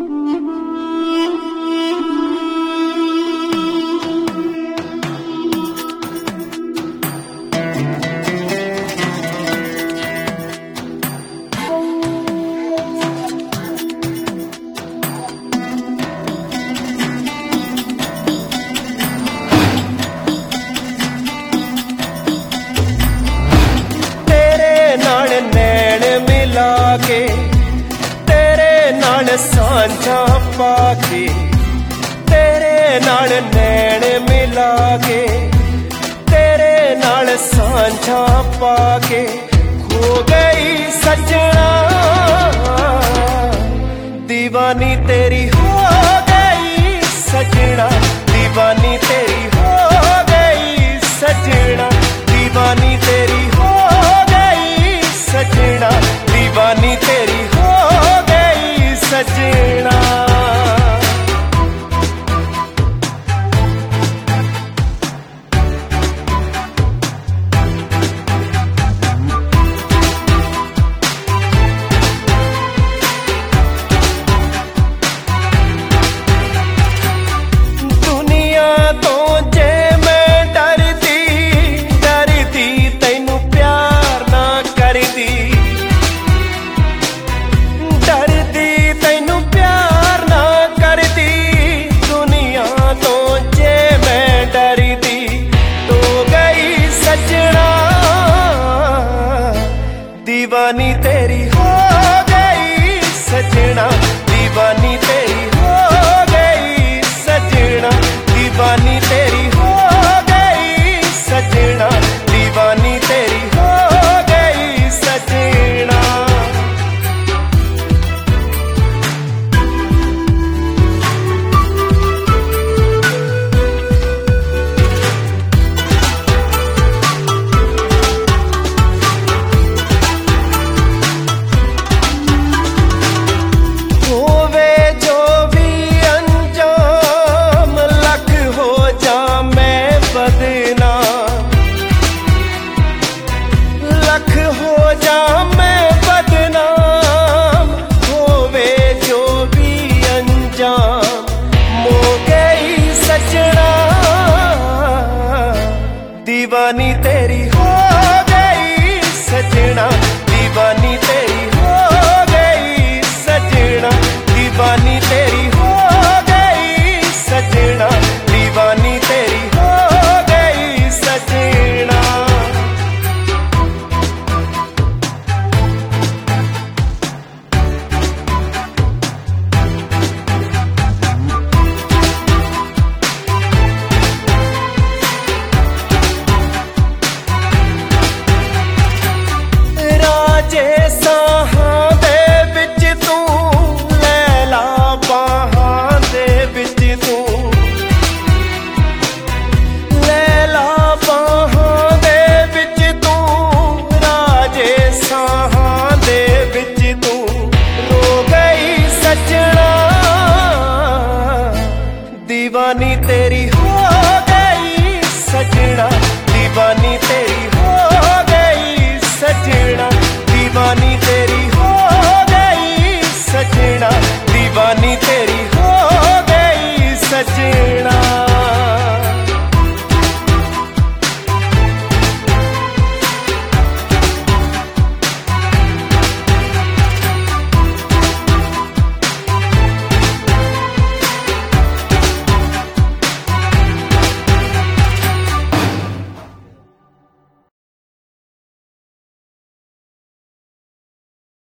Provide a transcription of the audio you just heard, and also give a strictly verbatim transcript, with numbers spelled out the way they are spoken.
के तेरे नाल सांझा पाके, तेरे नाल नैन मिला के, तेरे नाल सांझा पाके खो गई सजना, दीवानी तेरी हो गई सजना, दीवानी तेरी हो गई सजना, दीवानी तेरी हो गई सजना, दीवानी तेरी हो गई सजना। दुनिया तो जे मैं डरदी डरदी तैनू प्यार ना करदी, डरदी तैनू प्यार ना करदी, दुनिया तो जे मैं डरदी तो गई सजना, दीवानी तेरी हो गई सजना, दीवानी तेरी हो गई सजना, दीवानी तेरी हो गई सजना, दीवानी तेरी हो गई सजना। होवे जो भी अंजाम लख हो जा मैं बदनाम, लख हो जा मैं बदनाम, होवे जो भी अंजाम मो गई सजना, दीवानी तेरी हो गई सजना, दीवानी तेरी हो गई सजना, दीवानी तेरी हो गई सजना, दीवानी तेरी हो गई सजना। राजे साहां दे विच तू, लैला बाहां दे विच तू, लैला बाहां दे विच तू, राजे साहां दे विच तू रो गई सजना, दीवानी तेरी हो गई सजना, दीवानी तेरी हो गई सजना, दीवानी तेरी हो गई सजना, दीवानी